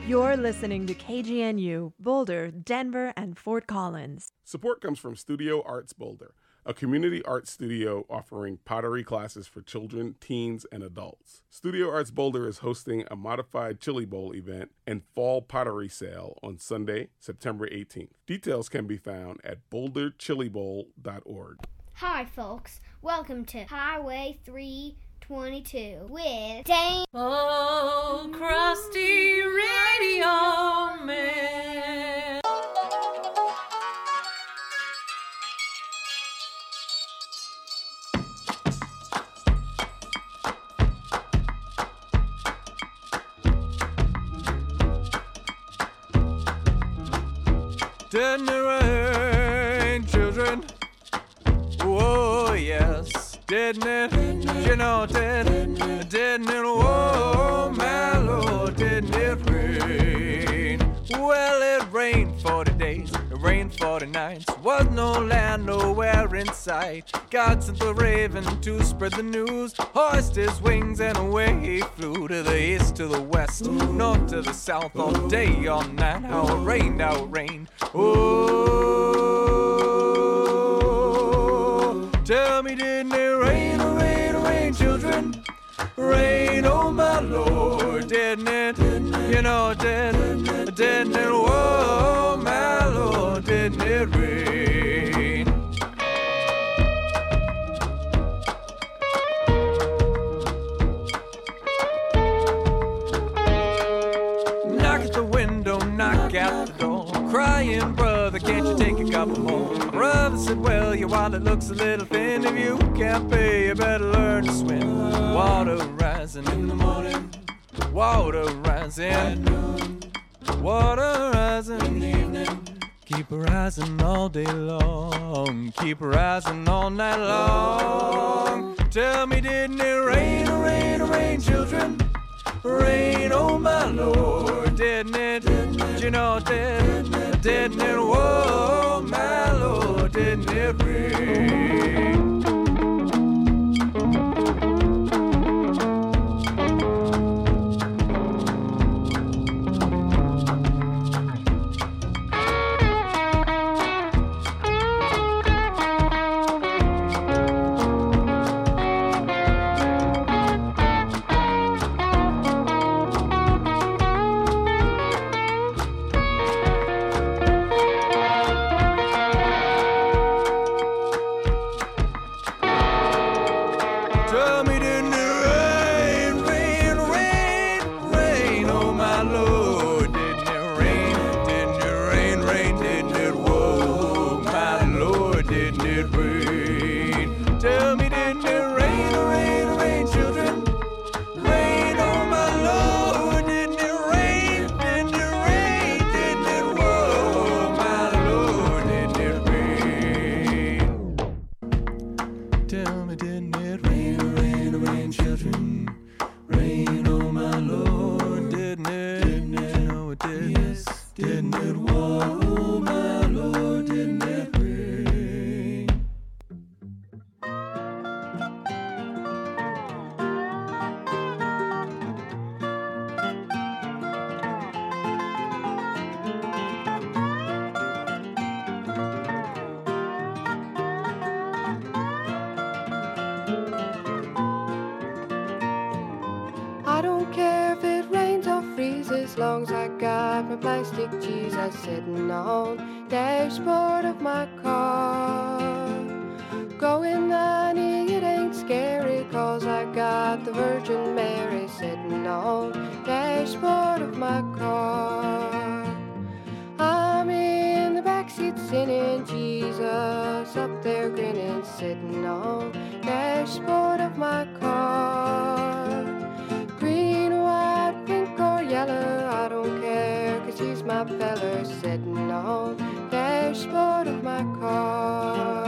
You're listening to KGNU, Boulder, Denver, and Fort Collins. Support comes from Studio Arts Boulder, a community art studio offering pottery classes for children, teens, and adults. Studio Arts Boulder is hosting a modified Chili Bowl event and fall pottery sale on Sunday, September 18th. Details can be found at boulderchilibowl.org. Hi, folks. Welcome to Highway 322 with Dane. Oh, crusty radio man. Didn't it rain, children? Oh, yes. Didn't it? You know it did. Didn't it? Oh, my Lord, didn't it rain? Well, it rained 40 days. It rained 40 nights. Was no land nowhere in sight. God sent the raven to spread the news. Hoist his wings and away he flew to the east, to the west, north to the south, all day, all night. How it rained, how it rained. Oh, tell me, didn't it rain, rain, rain, children? Rain, oh my Lord, didn't it? You know it did. Didn't it? Oh my Lord, didn't it rain? Knock at the window, knock at the door, crying, brother, can't you take a couple more? Brother said, well, your wallet looks a little thin. If you can't pay, you better learn to swim. Water rising in the morning, water rising at noon, water rising in the evening. Keep rising all day long, keep rising all night long. Tell me, didn't it rain, rain, rain, children? Rain, oh my Lord, didn't it? You know it did. Didn't it? Whoa, my Lord, didn't it rain? Tell me, didn't it rain, rain, rain, rain, oh my Lord, didn't it rain, rain, didn't it, whoa, my Lord, didn't it rain? Tell me, didn't it rain, rain, rain, children? Rain, oh my Lord, didn't it rain, didn't it, whoa, my Lord, didn't it rain? Tell me, didn't it rain, rain, rain, children? Rain, oh my Lord, didn't it? You know it did. Yes, didn't it? Whoa, my Lord, didn't it rain? I don't care if it rains or freezes, as long as I got my plastic Jesus sitting on the dashboard of my car. Going 90, it ain't scary, 'cause I got the Virgin Mary sitting on the dashboard of my car. I'm in the backseat singing, Jesus up there grinning, sitting on the dashboard of my car. Green, white, pink or yellow, I don't care, 'cause he's my feller, sitting on the dashboard of my car.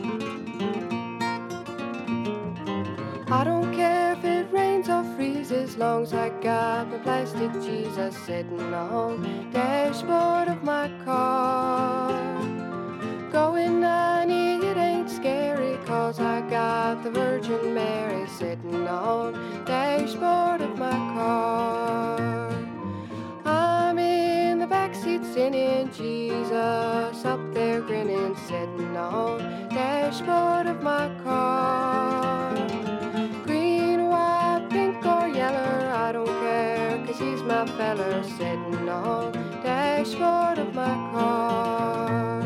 I don't care if it rains or freezes, long as I got my plastic Jesus sitting on the dashboard of my car. Going 90, it ain't scary, 'cause I got the Virgin Mary sitting on the dashboard of my car. I'm in the backseat singing Jesus, up there grinning, sitting on the dashboard of my car. Green, white, pink or yellow, I don't care, 'cause he's my feller, sitting on the dashboard of my car.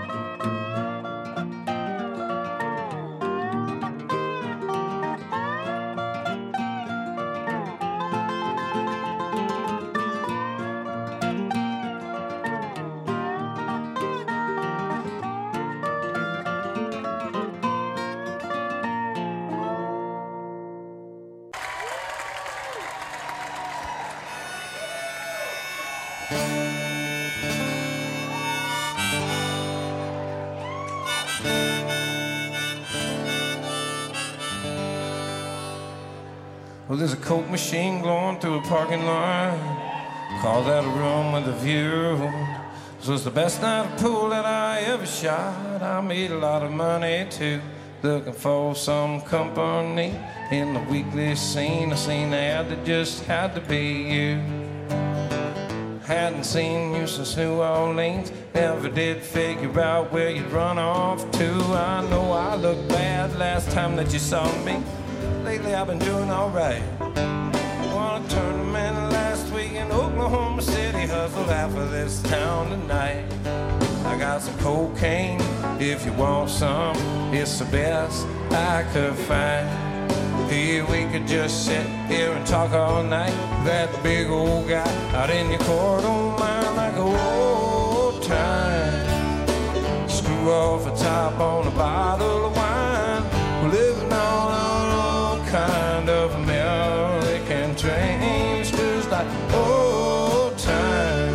Well, there's a Coke machine glowing through a parking lot. Call that a room with a view. This was the best night of pool that I ever shot. I made a lot of money too, looking for some company in the weekly scene. I seen an ad that just had to be you. Hadn't seen you since New Orleans. Never did figure out where you'd run off to. I know I looked bad last time that you saw me. Lately I've been doing alright. Won a tournament last week in Oklahoma City. Hustled half of this town tonight. I got some cocaine if you want some. It's the best I could find. Here we could just sit here and talk all night. That big old guy out in your court don't mind like old time. Screw off the top on a bottle of wine. We're living on our own kind of American dreams, just like old time.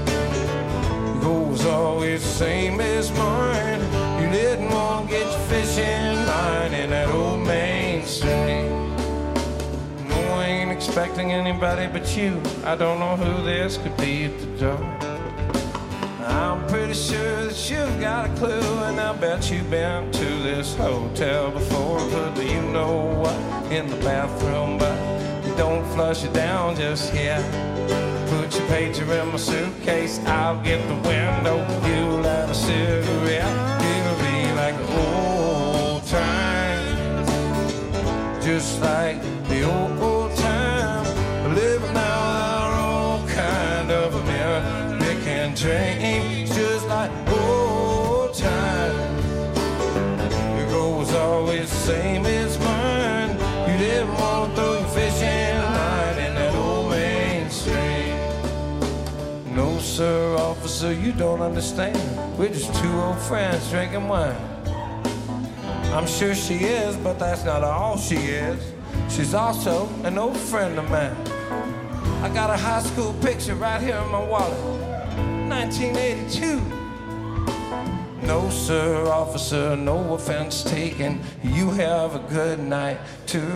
Goes always the same as mine. You didn't want to get your fishing line in that old Main Street. No, I ain't expecting anybody but you. I don't know who this could be at the door. I'm pretty sure that you've got a clue, and I bet you've been to this hotel before. But do you know what? In the bathroom, but you don't flush it down just yet. Put your pager in my suitcase, I'll get the window. You light a cigarette, it'll be like the old times. Just like the old time, living out our own kind of American dream, just like old time. It goes always the same as mine. You didn't want to throw your fishing line in that old Main Street. No, sir, officer, you don't understand. We're just two old friends drinking wine. I'm sure she is, but that's not all she is. She's also an old friend of mine. I got a high school picture right here in my wallet. 1982. No, sir, officer, no offense taken. You have a good night, too.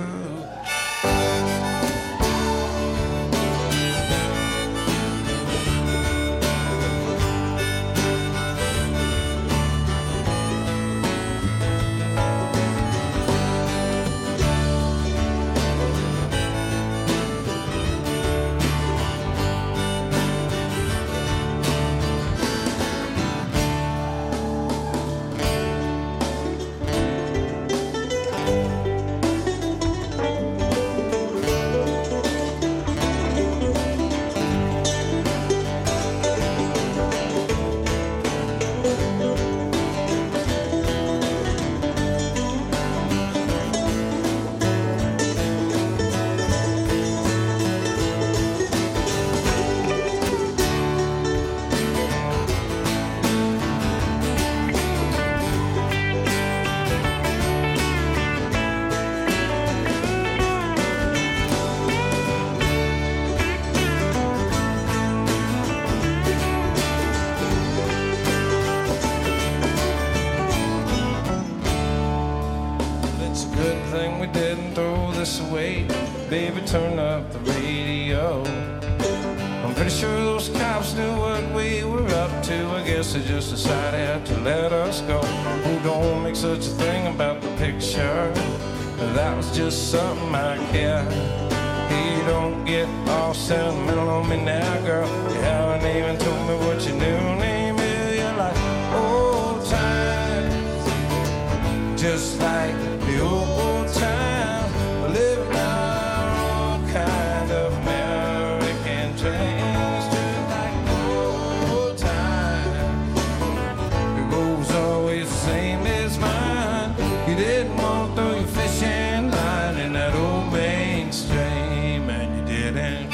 baby, turn up the radio. I'm pretty sure those cops knew what we were up to. I guess they just decided to let us go. Oh, don't make such a thing about the picture. That was just something I care. Hey, don't get all sentimental on me now, girl. You haven't even told me what your new name is. You're like old times, just like the old times. Living our own kind of American dreams, just like old times. Your goal's always the same as mine. You didn't want to throw your fishing line in that old mainstream, and you didn't.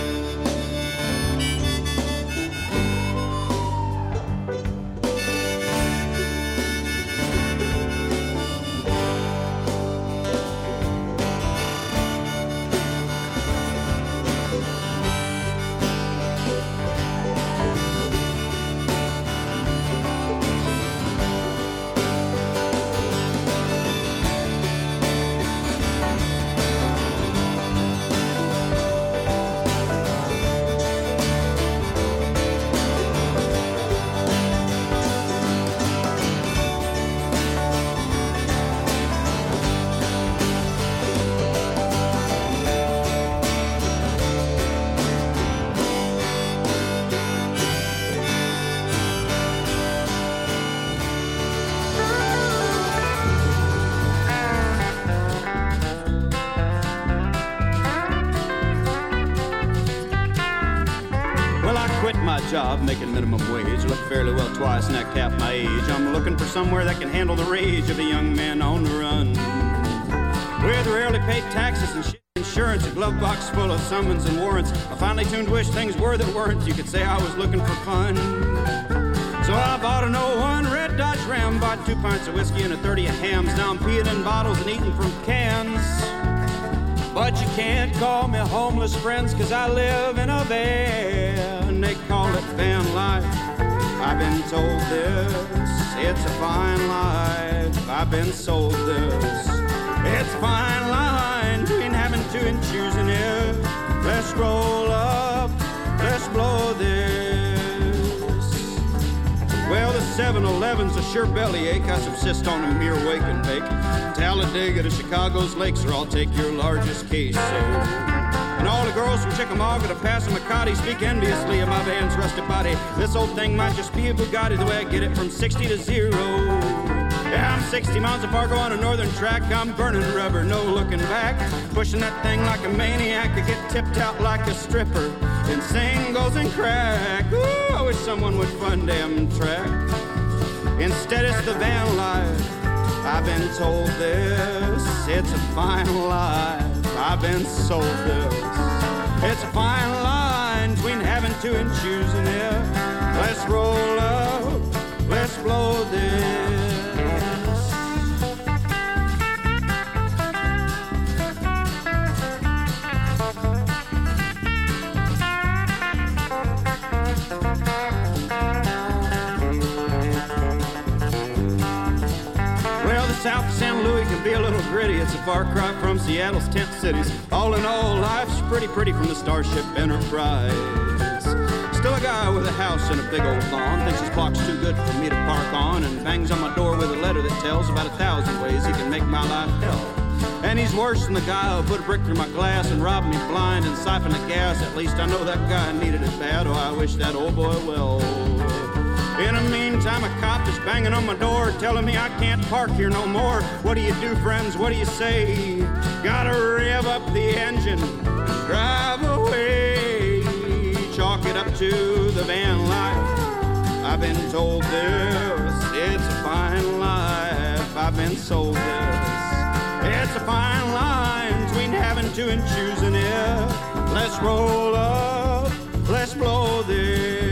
Job making minimum wage, look fairly well twice, necked half my age. I'm looking for somewhere that can handle the rage of a young man on the run, with rarely paid taxes and shit insurance, a glove box full of summons and warrants, a finely tuned wish things were that weren't. You could say I was looking for fun. So I bought an 01 red Dodge Ram, bought 2 pints of whiskey and a 30 of hams. Now I'm peeing in bottles and eating from cans. But you can't call me homeless, friends, 'cause I live in a van. They call it van life. I've been told this. It's a fine life. I've been sold this. It's a fine line between having to and choosing it. Let's roll up. Let's blow this. Well, the 7-Eleven's a sure bellyache. I subsist on a mere wake and bake. Talladega to Chicago's lakes, or I'll take your largest case. And all the girls from Chickamauga to Passamaquoddy speak enviously of my van's rusted body. This old thing might just be a Bugatti, the way I get it from 60 to 0. Yeah, I'm 60 miles of Fargo on a northern track. I'm burning rubber, no looking back. Pushing that thing like a maniac. I get tipped out like a stripper in singles and crack. Ooh, I wish someone would fund them track. Instead it's the van life. I've been told this. It's a fine life. I've been sold this. It's a fine line between having to and choosing it. Let's roll up, let's blow this. South of San Luis can be a little gritty. It's a far cry from Seattle's tent cities. All in all, life's pretty from the Starship Enterprise. Still a guy with a house and a big old lawn, thinks his clock's too good for me to park on, and bangs on my door with a letter that tells about 1,000 ways he can make my life hell. And he's worse than the guy who put a brick through my glass and robbed me blind and siphoned the gas. At least I know that guy needed it bad. Oh, I wish that old boy well. In the meantime, a cop is banging on my door, telling me I can't park here no more. What do you do, friends? What do you say? Gotta rev up the engine, drive away. Chalk it up to the van life. I've been told this. It's a fine life. I've been sold this. It's a fine line between having to and choosing it. Let's roll up. Let's blow this.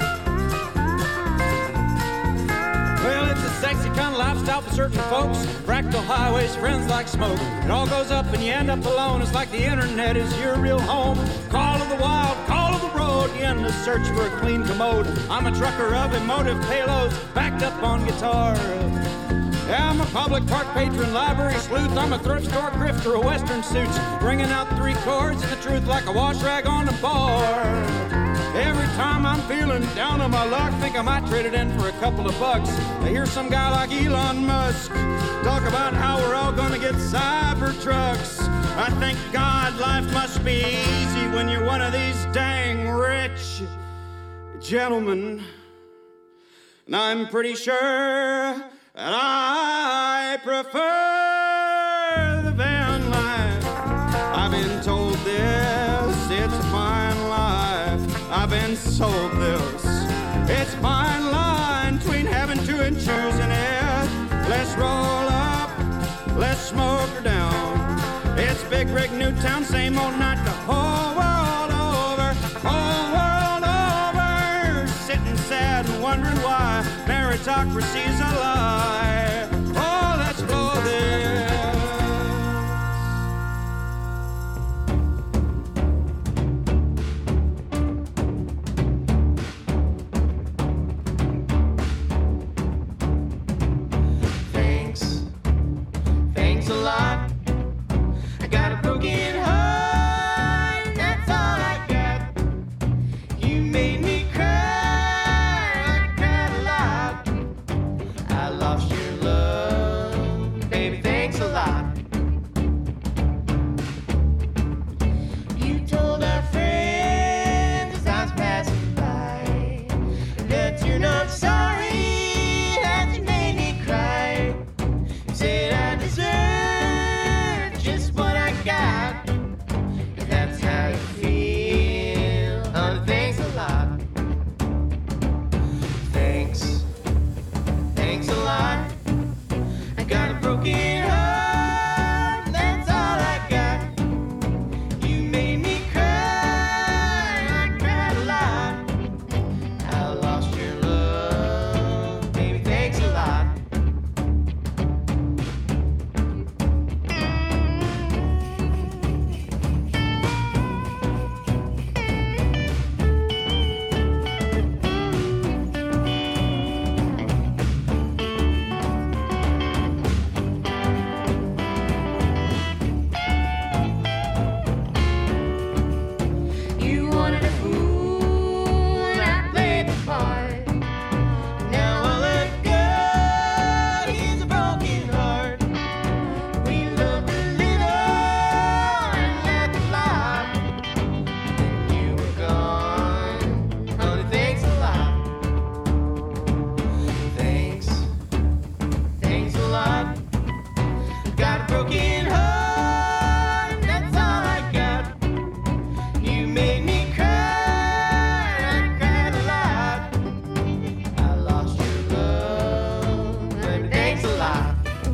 Certain folks, Fractal highways, friends like smoke. It all goes up and you end up alone. It's like the internet is your real home. Call of the wild, call of the road. You end the search for a clean commode. I'm a trucker of emotive payloads, backed up on guitar. Yeah, I'm a public park patron, library sleuth. I'm a thrift store grifter, a western suits, bringing out 3 chords of the truth like a wash rag on a bar. Every time I'm feeling down on my luck, think I might trade it in for a couple of bucks. I hear some guy like Elon Musk talk about how we're all gonna get cyber trucks. I thank God life must be easy when you're one of these dang rich gentlemen. And I'm pretty sure that I prefer the van life. I've been told this, it's a fine life. I've been sold this. It's fine line between having to and choosing it. Let's roll up, let's smoke her down. It's Big Rig Newtown, same old night the whole world over, whole world over. Sitting sad and wondering why meritocracy's a lie. Oh, let's blow this. Thanks a lot. I got a broken heart, and that's all I got. You made me cry, I cried a lot. I lost your love, baby, thanks a lot. You told our friends as I was passing by that you're not sorry that you made me cry. Said I deserve just what I got. If that's how you feel, honey, thanks a lot. Thanks a lot. I got a broken heart, that's all I got. You made me cry, I cried a lot. I lost your love, baby, thanks a lot. You wanted a fool, and I played the part. Now I let go, here's a broken heart. We loved a little and laughed a lot. Then you were gone, honey, thanks a lot. Thanks a lot. Got a broken heart, that's all I got. You made me cry, I cried a lot. I lost your love, baby, thanks a lot.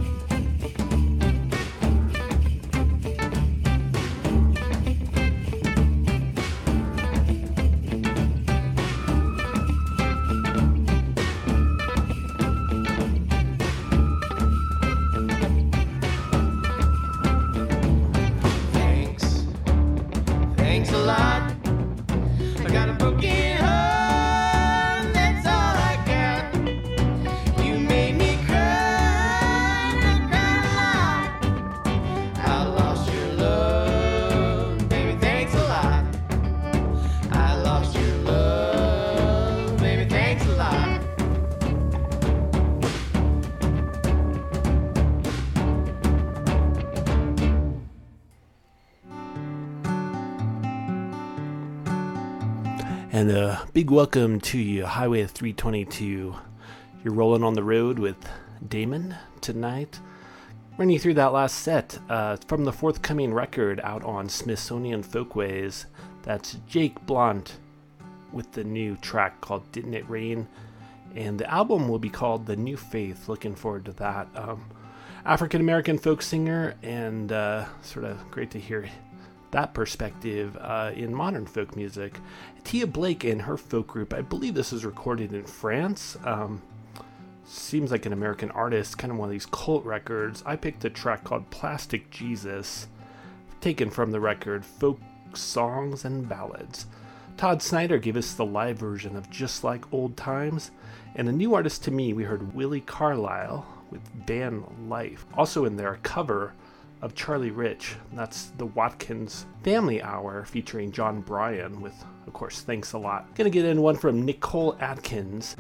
Thanks a lot. I got a broken heart, that's all I got. You made me cry, I cried a lot. I lost your love, baby, thanks a lot. I lost your love, baby, thanks a lot. And a big welcome to you, Highway 322. You're rolling on the road with Damon tonight. Running you through that last set from the forthcoming record out on Smithsonian Folkways. That's Jake Blount with the new track called Didn't It Rain? And the album will be called The New Faith. Looking forward to that. African-American folk singer, and sort of great to hear that perspective in modern folk music. Tia Blake and her folk group, I believe this is recorded in France. seems like an American artist, kind of one of these cult records. I picked a track called Plastic Jesus, taken from the record Folk Songs and Ballads. Todd Snyder gave us the live version of Just Like Old Times, and a new artist to me, we heard Willie Carlisle with Van Life. Also in there, a cover of Charlie Rich. That's the Watkins Family Hour featuring John Bryan with, of course, Thanks a Lot. Gonna get in one from Nicole Atkins.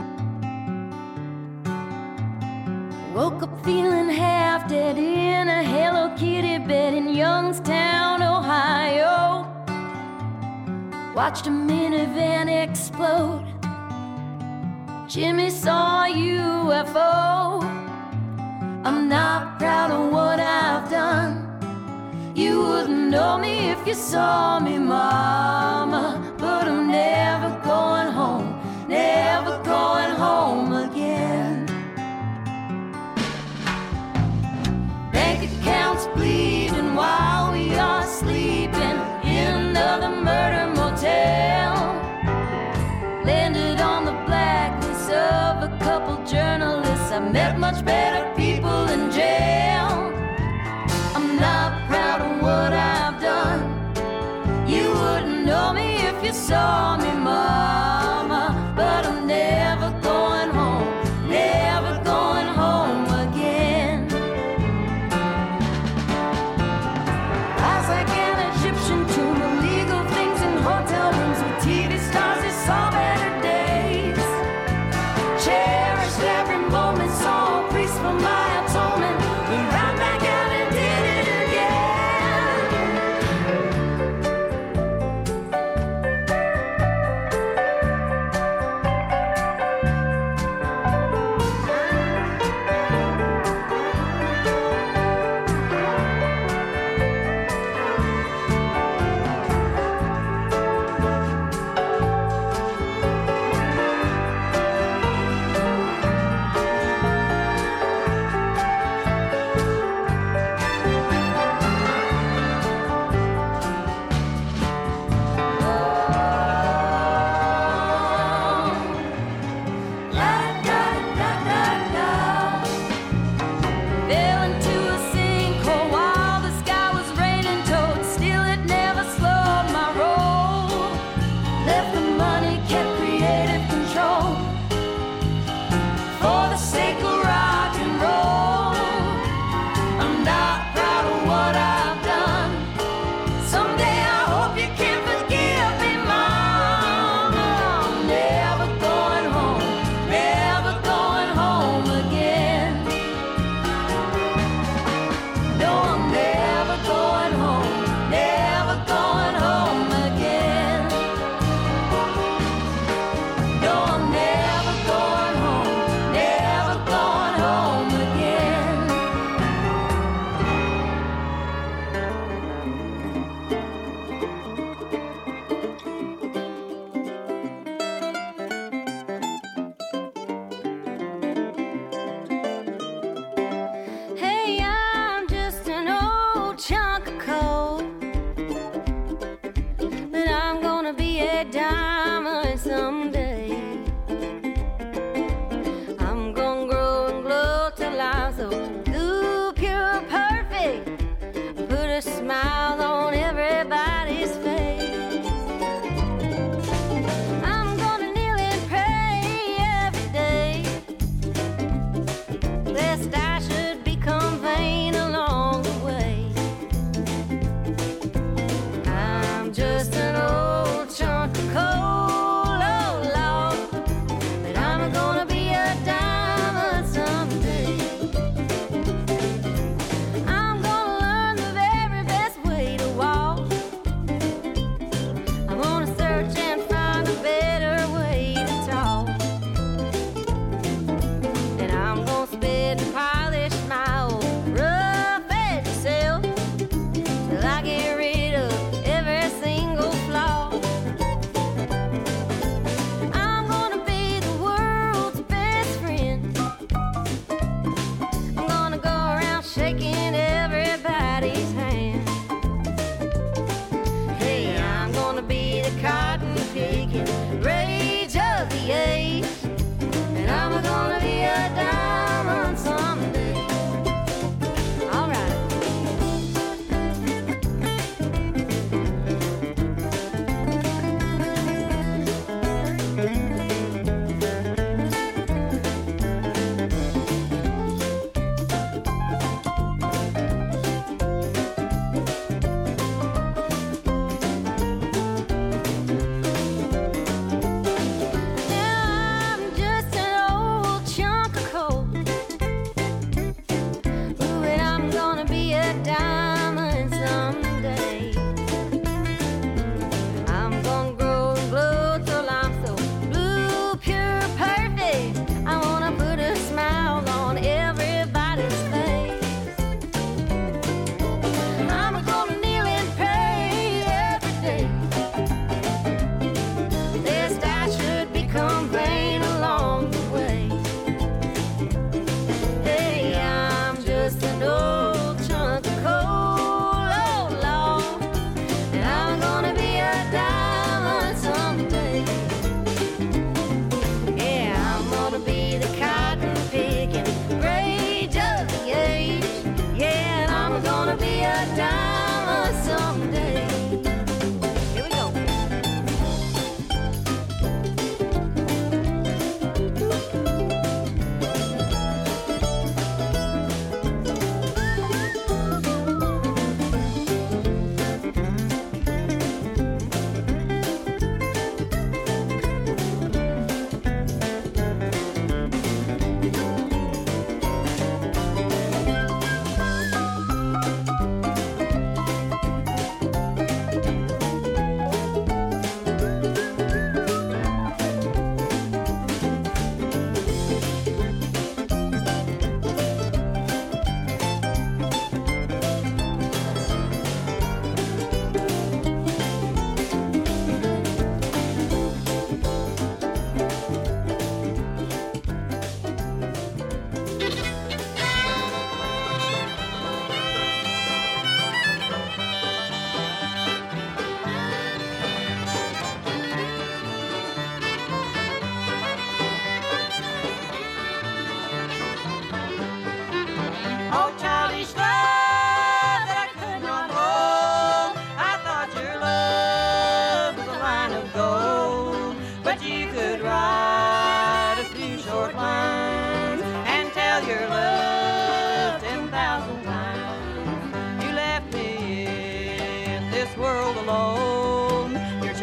Woke up feeling half dead in a Hello Kitty bed in Youngstown, Ohio. Watched a minivan explode. Jimmy saw a UFO. I'm not proud of what I've done. You wouldn't know me if you saw me, Mama. But I'm never going home, never going home again. Bank accounts bleeding while we are sleeping in another murder motel. Landed on the blacklist of a couple journalists. I met much better people in jail. I'm not proud of what I've done. You wouldn't know me if you saw me, Mama. But I'm never going home, never going home again. Rise like an Egyptian tomb, illegal things in hotel rooms with TV stars. They saw better days. Cherished every moment, saw a priest for my atonement. Went right back out and did it rage of the age, and I'm gonna be a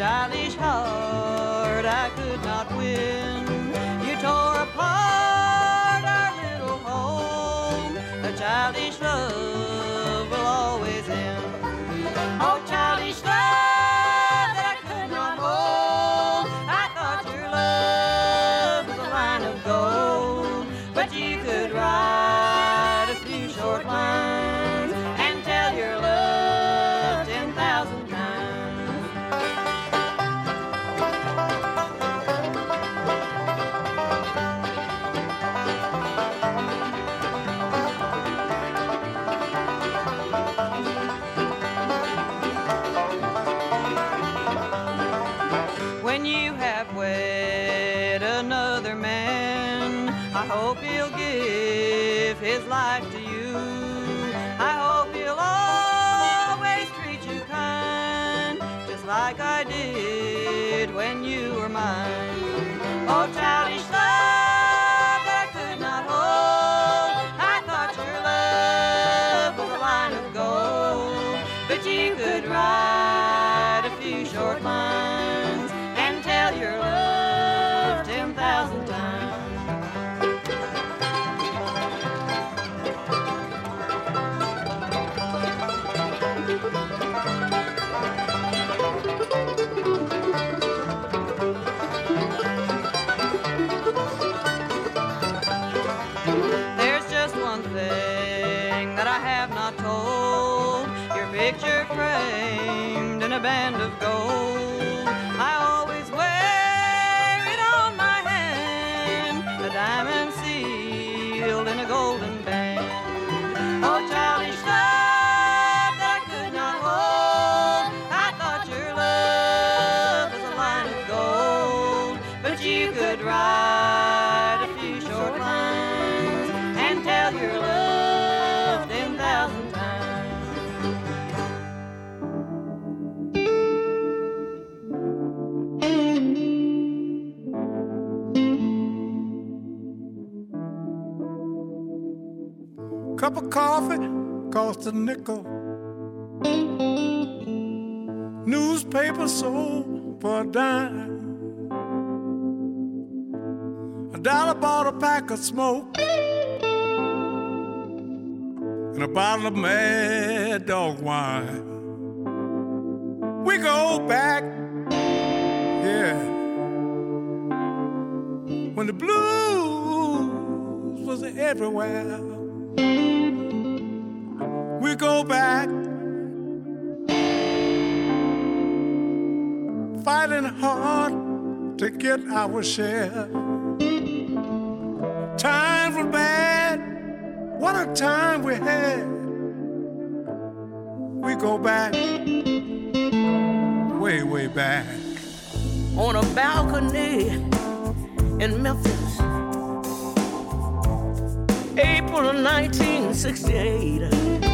childish heart I could not win. You tore apart our little home. A childish love will always end. Oh, childish love that I could not hold. I thought your love was a line of gold, but you could write a few short lines and tell your love 10,000 times. When you have wed another man, I hope he'll give his life to you. I hope he'll always treat you kind, just like I did when you were mine. Oh, childish love that I could not hold. I thought your love was a line of gold, but you could write a few short lines and tell your love 10,000 times. There's just one thing that I have not told. Your picture framed in a band of gold. I always wear it on my hand, a diamond sealed in a golden band. Oh, childish love that I could not hold. I thought your love was a line of gold, but you could write a few short lines and tell your love 10,000 times. Cup of coffee cost a nickel. Newspaper sold for a dime. $1 bought a pack of smoke and a bottle of Mad Dog wine. We go back, yeah, when the blues was everywhere. We go back, fighting hard to get our share. Times were bad, what a time we had. We go back, way, way back. On a balcony in Memphis, April of 1968.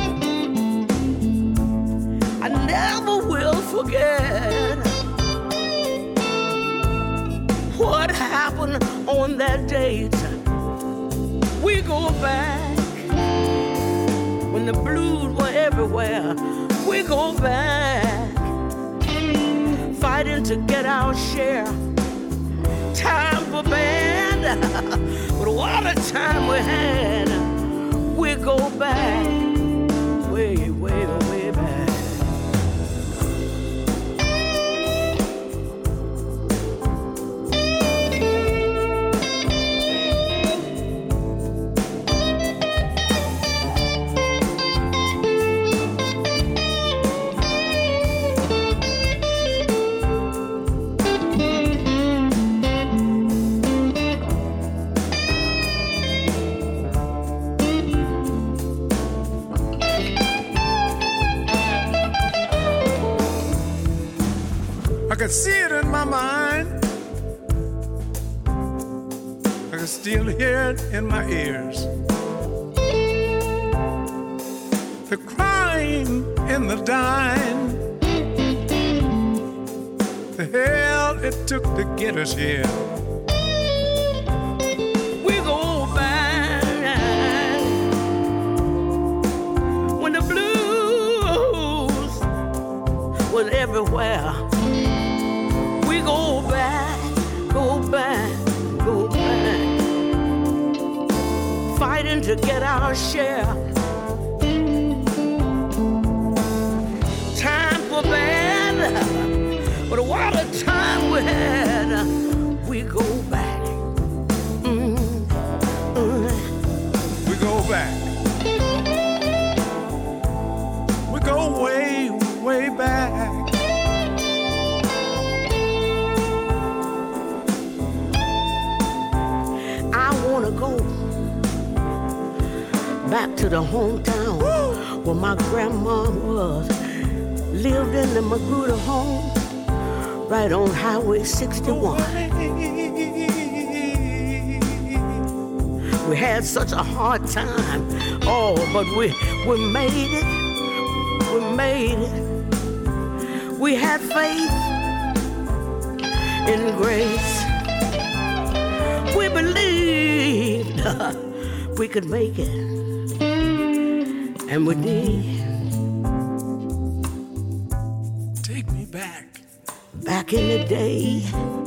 I never will forget what happened on that date. We go back when the blues were everywhere. We go back fighting to get our share. Times were bad, but what a time we had. We go back, way, way, way back. I can see it in my mind. I can still hear it in my ears. The crying in the dying. The hell it took to get us here. We go back when the blues was everywhere. to get our share. Time for bad, but what a time we had. We go back. We go back. We go way, way back. I wanna go back to the hometown where my grandma was. Lived in the Magruder home right on Highway 61. We had such a hard time, oh, but we made it. We made it. We had faith in grace. We believed we could make it, and we did. Take me back. Back in the day,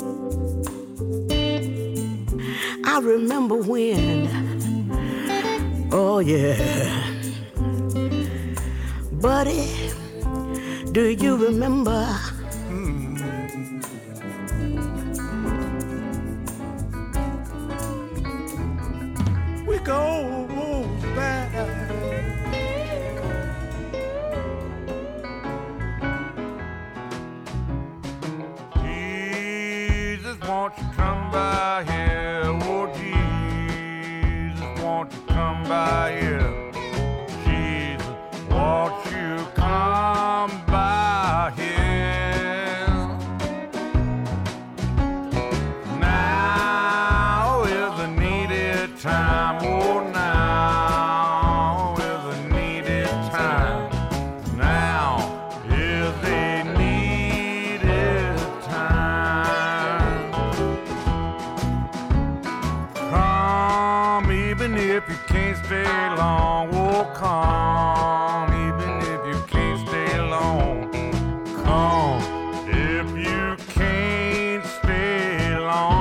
I remember when, oh yeah, buddy, do you remember? We go back. Jesus, won't you come by here? Oh, Jesus, won't you come by here? Jesus, won't you come by here? Now is the needed time. Oh, now is the needed time. Now is the needed time. Come even if you can't stay long. Oh, come even if you can't stay long. Come if you can't stay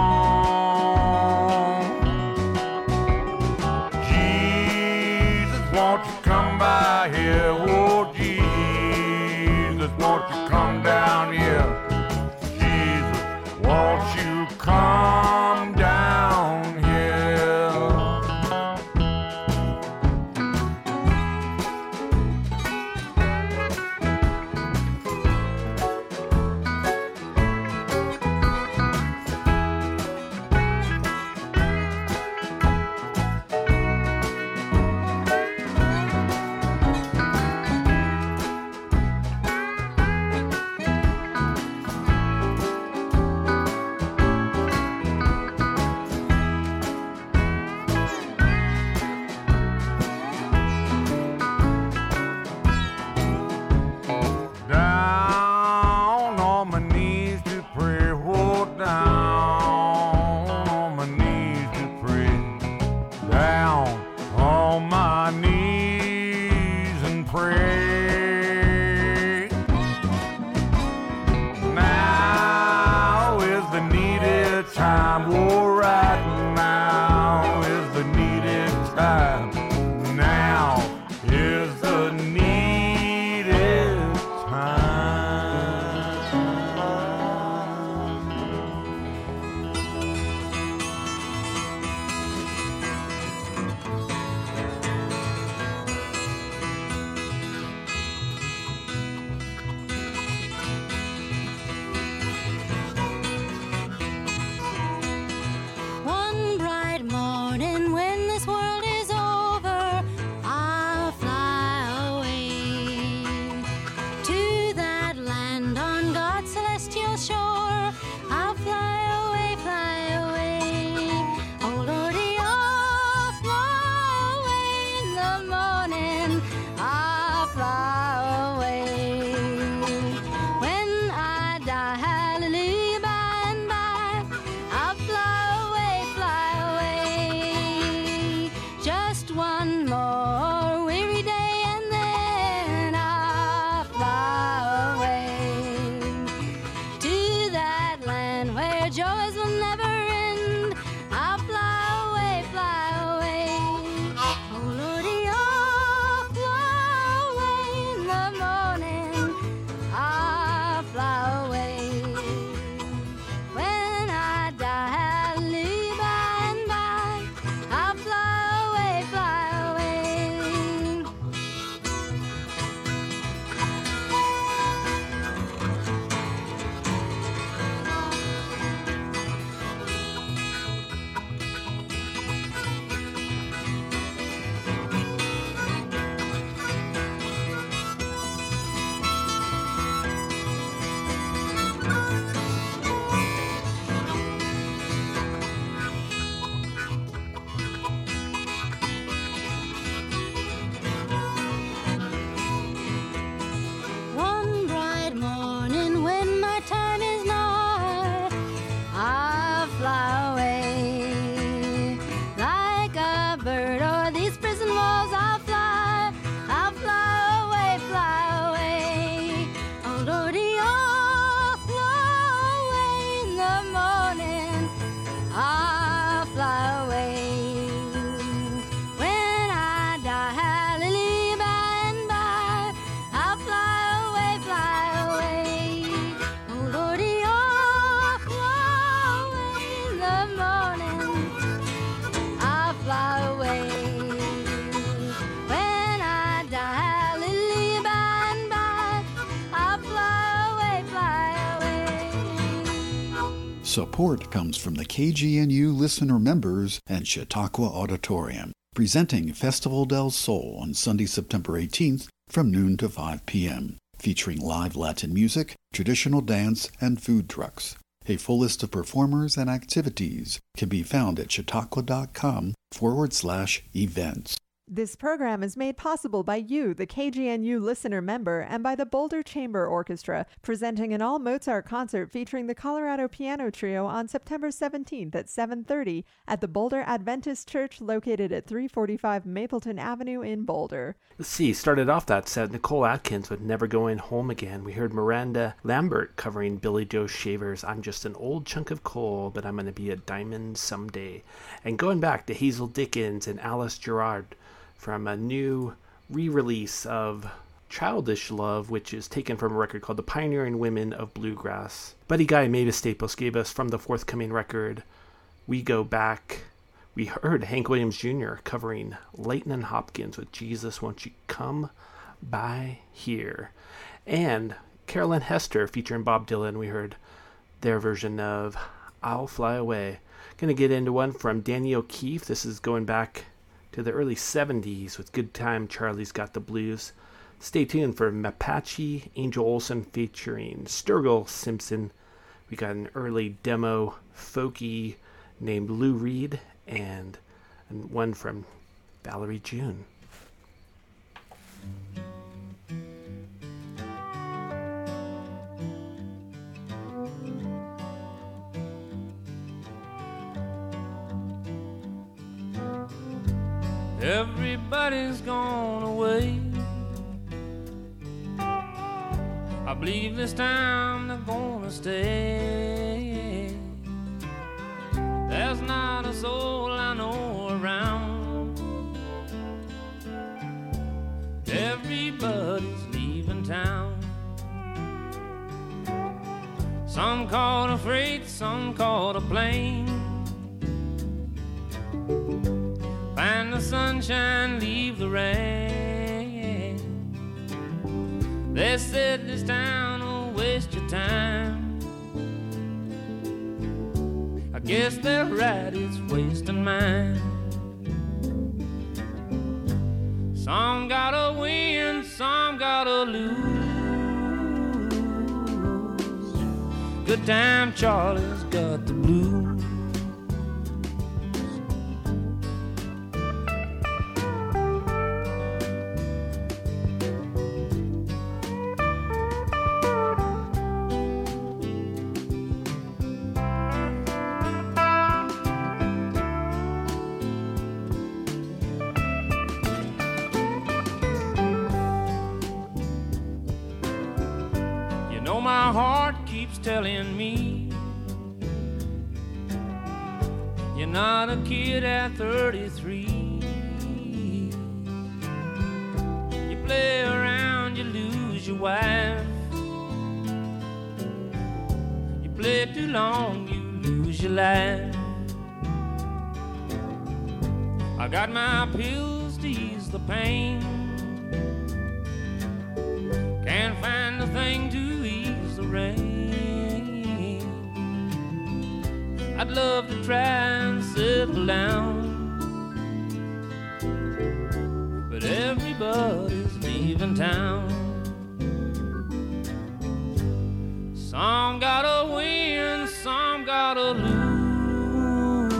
long. Jesus, won't you come by here? Oh, Jesus, won't you come down here? Jesus, won't you come down here? Down on my knees to pray. Oh, down on my knees to pray. Down on my knees and pray. Now is the needed time. Oh, right now is the needed time. Now is the needed time. One bright morning when this world is over, I'll fly away to that land on God's celestial shore. I'll fly away, fly away. Oh Lordy, I'll fly away in the morning. I'll fly away. When I die, hallelujah, by and by, I'll fly away, fly away. Just one more weary day and then I'll fly away to that land where joys will never end. I'll fly away, fly away. Oh Support comes from the KGNU listener members and Chautauqua Auditorium, presenting Festival del Sol on Sunday, September 18th from noon to 5 p.m., featuring live Latin music, traditional dance, and food trucks. A full list of performers and activities can be found at chautauqua.com/events. This program is made possible by you, the KGNU listener member, and by the Boulder Chamber Orchestra, presenting an all-Mozart concert featuring the Colorado Piano Trio on September 17th at 7:30 at the Boulder Adventist Church located at 345 Mapleton Avenue in Boulder. Let's see, started off that set, Nicole Atkins with Never Going Home Again. We heard Miranda Lambert covering Billy Joe Shaver's I'm Just an Old Chunk of Coal, but I'm Gonna Be a Diamond Someday. And going back to Hazel Dickens and Alice Gerrard, from a new re-release of Childish Love, which is taken from a record called The Pioneering Women of Bluegrass. Buddy Guy and Mavis Staples gave us from the forthcoming record We Go Back. We heard Hank Williams Jr. covering Leighton and Hopkins with Jesus Won't You Come By Here. And Carolyn Hester featuring Bob Dylan. We heard their version of I'll Fly Away. Gonna get into one from Danny O'Keefe. This is going back to the early 70s with Good Time Charlie's Got the Blues. Stay tuned for Mapache Angel Olsen featuring Sturgill Simpson. We got an early demo folky named Lou Reed and one from Valerie June. Everybody's gone away. I believe this time they're gonna stay. There's not a soul I know around. Everybody's leaving town. Some caught a freight, some caught a plane. Find the sunshine, leave the rain. They said this town will waste your time. I guess they're right, it's wasting mine. Some gotta win, some gotta lose. Good Time Charlie's got the blues. My heart keeps telling me you're not a kid at 33. You play around, you lose your wife. You play too long, you lose your life. I got my pills to ease the pain. Can't find a thing to ease the rain. I'd love to try and settle down, but everybody's leaving town. Some gotta win, some gotta lose.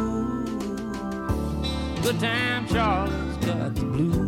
Good Time Charlie's got the blues.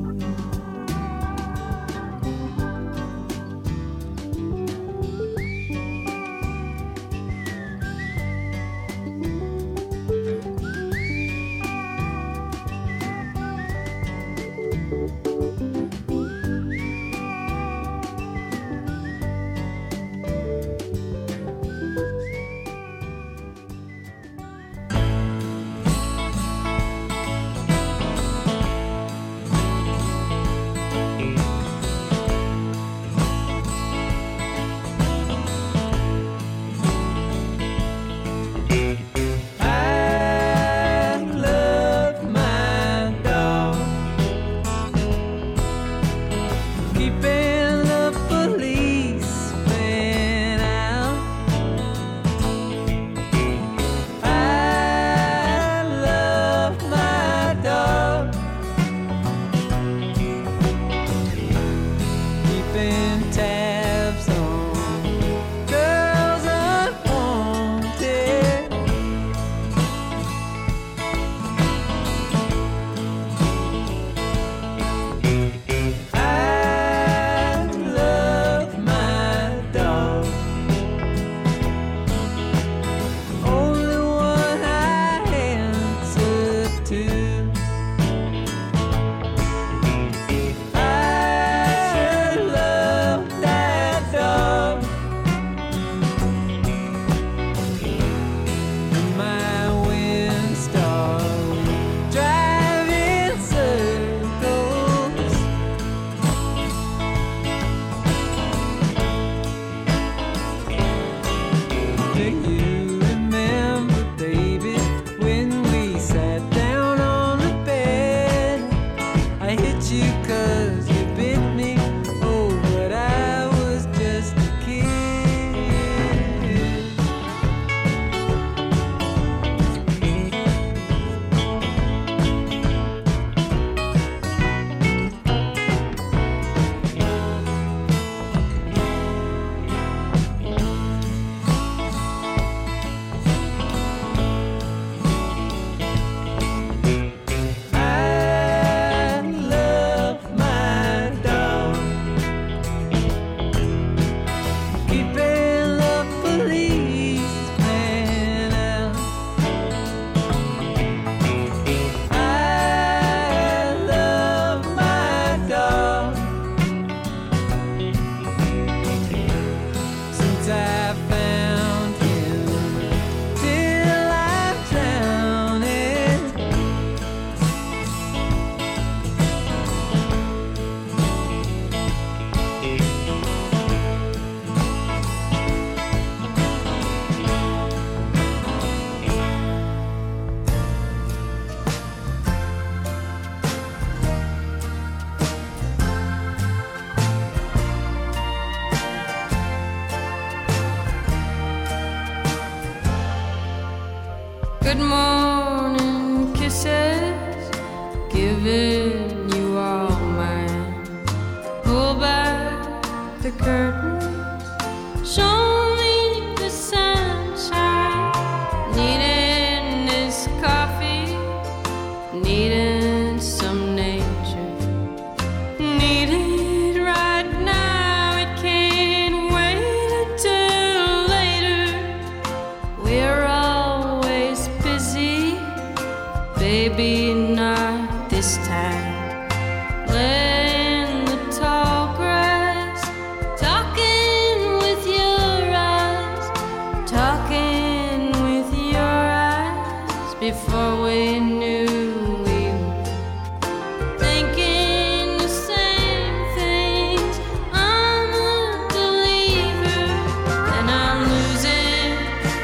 Good morning kisses, giving you all mine. Pull back the curtains, show me the sunshine. Needing this coffee, needing some nature, need it right now. It can't wait until later. We're always busy, baby, not this time. Laying the tall grass, talking with your eyes, talking with your eyes. Before we knew we were thinking the same things. I'm a believer, and I'm losing,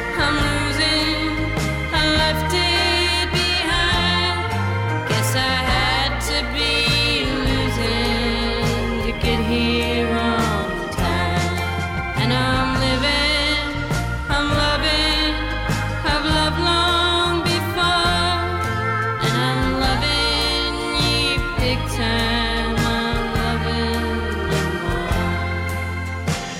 I left it behind. Guess I had to be losing to get here on time. And I'm living, I'm loving, I've loved long before. And I'm loving you big time, I'm loving you more.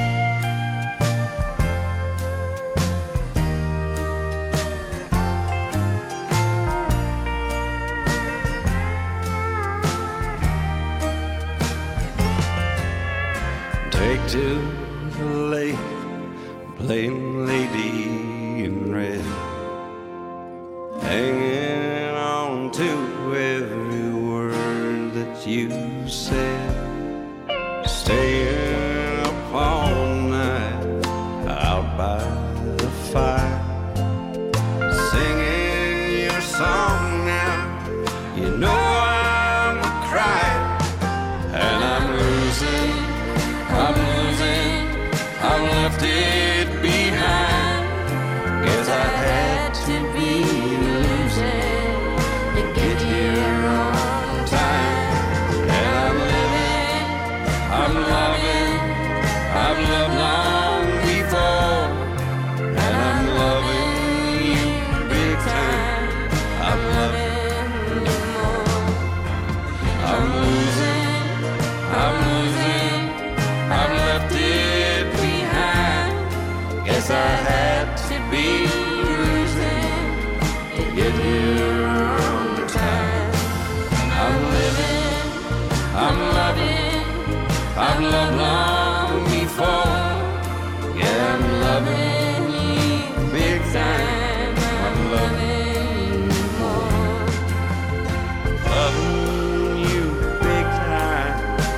Take to the lake, plain lady in red, hanging on to every word that you said, staying up all night out by the fire, singing your song now. You know I'm crying, and I'm losing, I've left it behind. Guess I had to be losing to get here on time. And I'm living, I'm loving, I've loved long before. And I'm loving you big time, I'm loving you more. I'm losing, I've left it behind. Guess I had to be losing to get here on time. I'm living, I'm loving, I've loved long before. Yeah, I'm loving you big time. I'm loving you more. Loving you big time.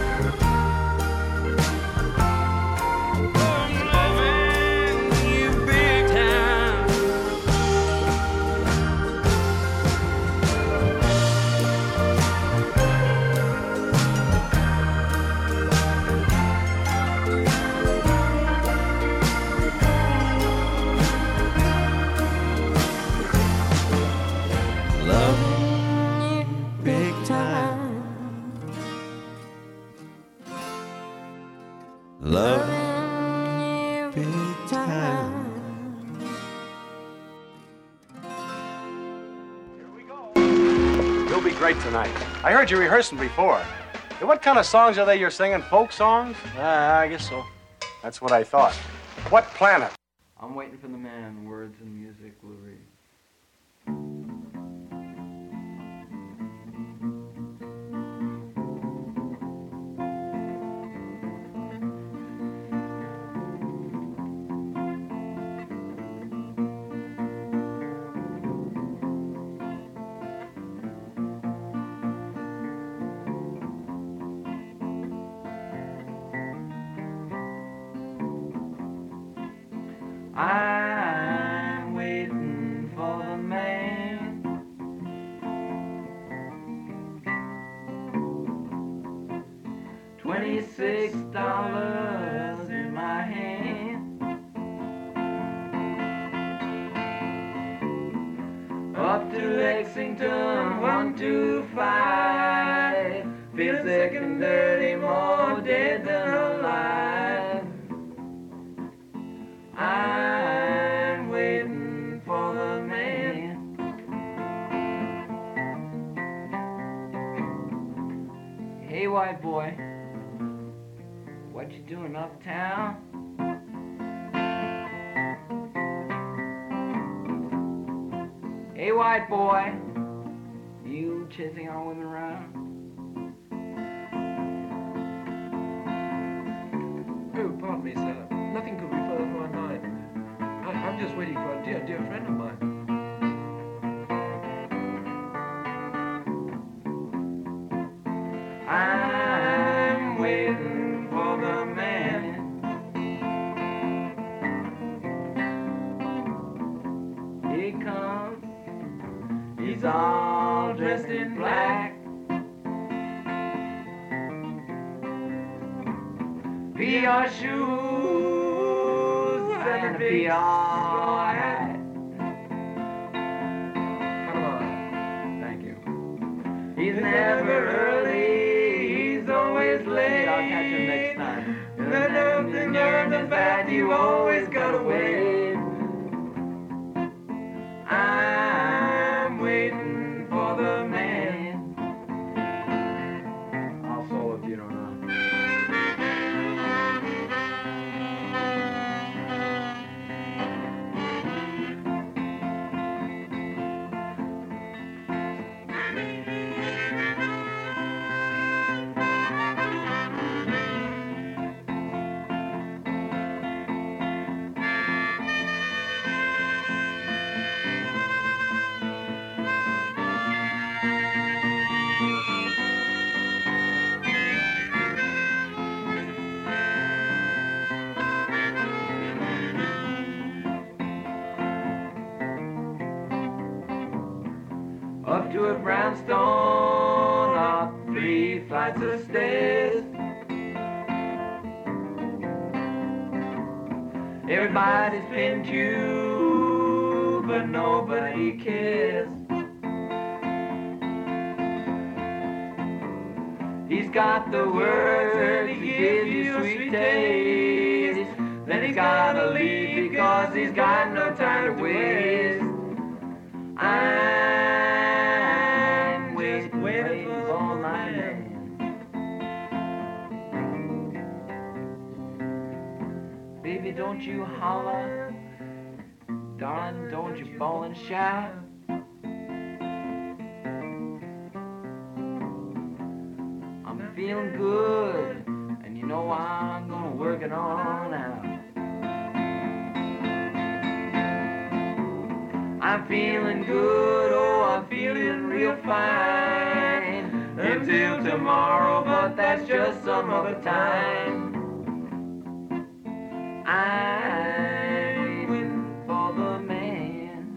Loving you big time. You'll be great tonight. I heard you rehearsing before. Hey, what kind of songs are they you're singing? Folk songs? I guess so. That's what I thought. What planet? I'm waiting for the man words and music will read. I'm waiting for the man. $26 in my hand. Up to Lexington, 125. Feel sick and dirty, more dead than alive. I'm waiting for the man Hey, white boy, what you doing uptown? Hey, white boy, you chasing all women around? Oh, pardon me, sir. Nothing could be further from my mind. I'm just waiting for a dear, dear friend of mine. I'm waiting for the man. He comes, he's all dressed in black. PR shoes and a PR hat. Come on. Thank you. He's never early, he's always late. I'll catch him next time. There's nothing good and bad, you always gotta wait. I'm waiting for the man. I'll solo if you don't know. Up to a brownstone, up 3 flights of stairs. Everybody's been you, but nobody cares. He's got the words to give you sweet taste. Then he's gotta leave because he's got no time to waste. I'm waiting for my man. Baby, don't you holler. Darling, don't you bawl and shout. I'm feeling good, and you know I'm gonna work it on out. I'm feeling good, oh, I'm feeling real fine. Until tomorrow, but that's just some other time. I'm waiting for the man.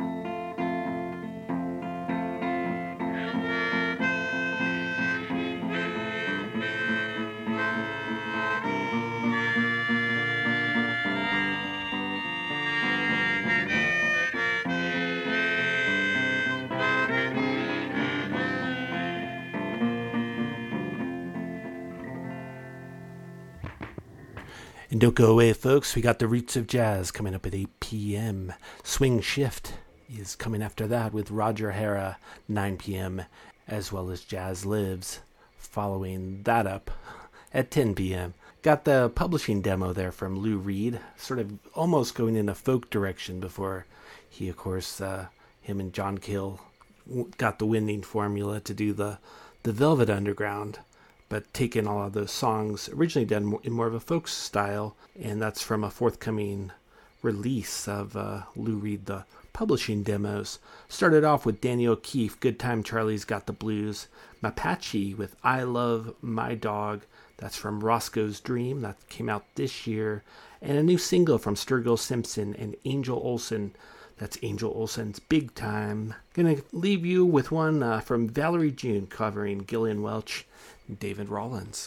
And don't go away, folks. We got the Roots of Jazz coming up at 8 p.m. Swing Shift is coming after that with Roger Hara, 9 p.m., as well as Jazz Lives following that up at 10 p.m. Got the publishing demo there from Lou Reed, sort of almost going in a folk direction before he, of course, him and John Kill got the winning formula to do the Velvet Underground, but taking all of those songs originally done in more of a folk style, and that's from a forthcoming release of Lou Reed, the publishing demos. Started off with Danny O'Keefe, Good Time Charlie's Got the Blues, Mapache with I Love My Dog, that's from Roscoe's Dream, that came out this year, and a new single from Sturgill Simpson and Angel Olsen, that's Angel Olsen's Big Time. Gonna leave you with one from Valerie June covering Gillian Welch and David Rollins.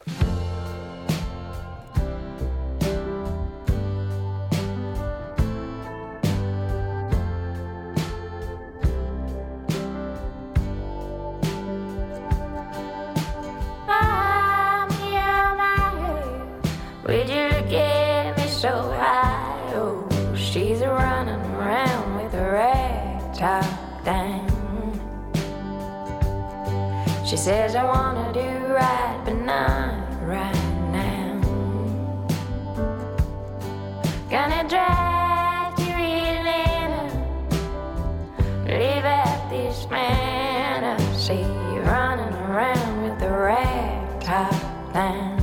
Would you get me so high? Oh, she's running around with her rag top down. She says, I wanna do right, but not right now. Gonna drive to Atlanta, live at this manor, see you running around with the rag top down.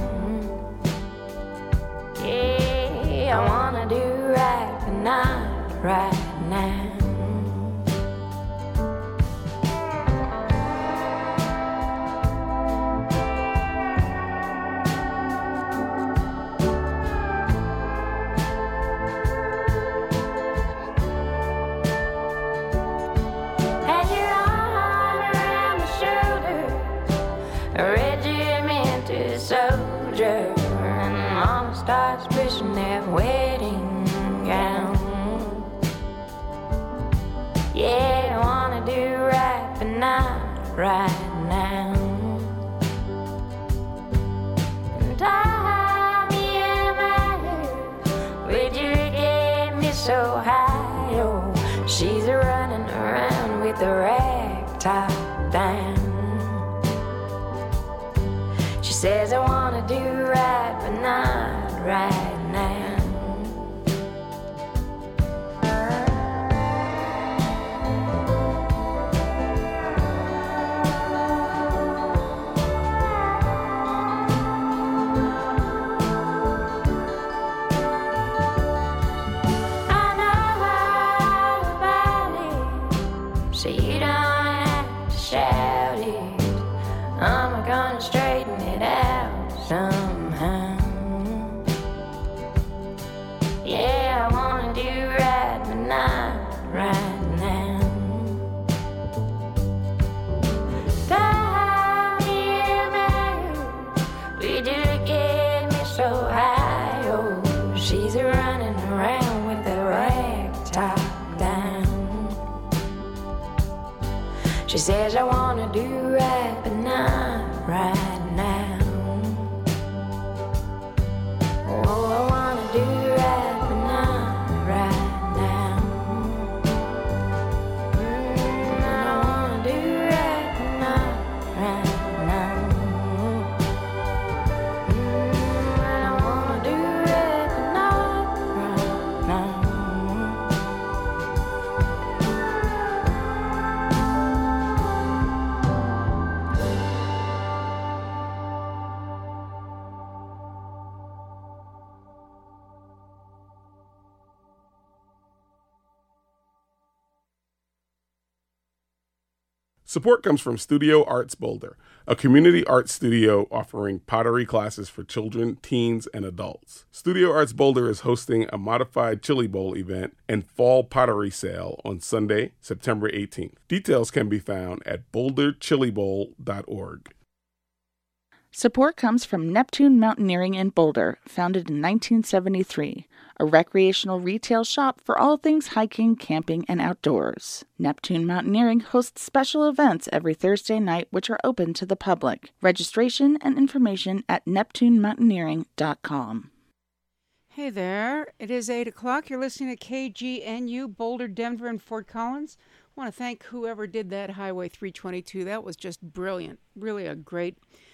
Yeah, I wanna do right, but not right now. Had your arm around my shoulder, a regimented soldier, and Mama starts pushing that wedding gown. Yeah, I wanna do right, but not right now. And tie me in my hair, would you get me so high? Oh, she's running around with the rag top down. She says I wanna do right, but not right now. I know all about it, so you don't have to shout it. I'm gonna straighten it out somehow. Yeah, I wanna do right, but not right now. Tie me in my hair, would you get me so high? Oh, she's running around with the rag top down. She says I wanna do right, but not right now. Oh, I wanna do right, but not right now. I wanna do right, but not right now. I wanna do right, but not right now. Support comes from Studio Arts Boulder, a community art studio offering pottery classes for children, teens, and adults. Studio Arts Boulder is hosting a modified Chili Bowl event and fall pottery sale on Sunday, September 18th. Details can be found at boulderchilibowl.org. Support comes from Neptune Mountaineering in Boulder, founded in 1973, a recreational retail shop for all things hiking, camping, and outdoors. Neptune Mountaineering hosts special events every Thursday night which are open to the public. Registration and information at neptunemountaineering.com. Hey there, it is 8 o'clock. You're listening to KGNU, Boulder, Denver, and Fort Collins. I want to thank whoever did that Highway 322. That was just brilliant. Really a great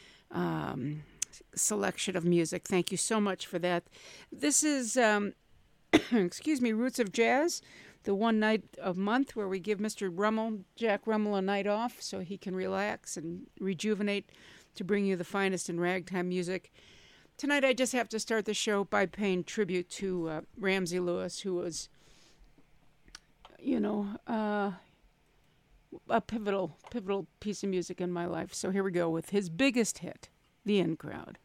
selection of music. Thank you so much for that. This is, excuse me, Roots of Jazz, the one night a month where we give Mr. Rummel, Jack Rummel, a night off so he can relax and rejuvenate to bring you the finest in ragtime music. Tonight I just have to start the show by paying tribute to Ramsey Lewis, who was, a pivotal piece of music in my life. So here we go with his biggest hit, The In Crowd.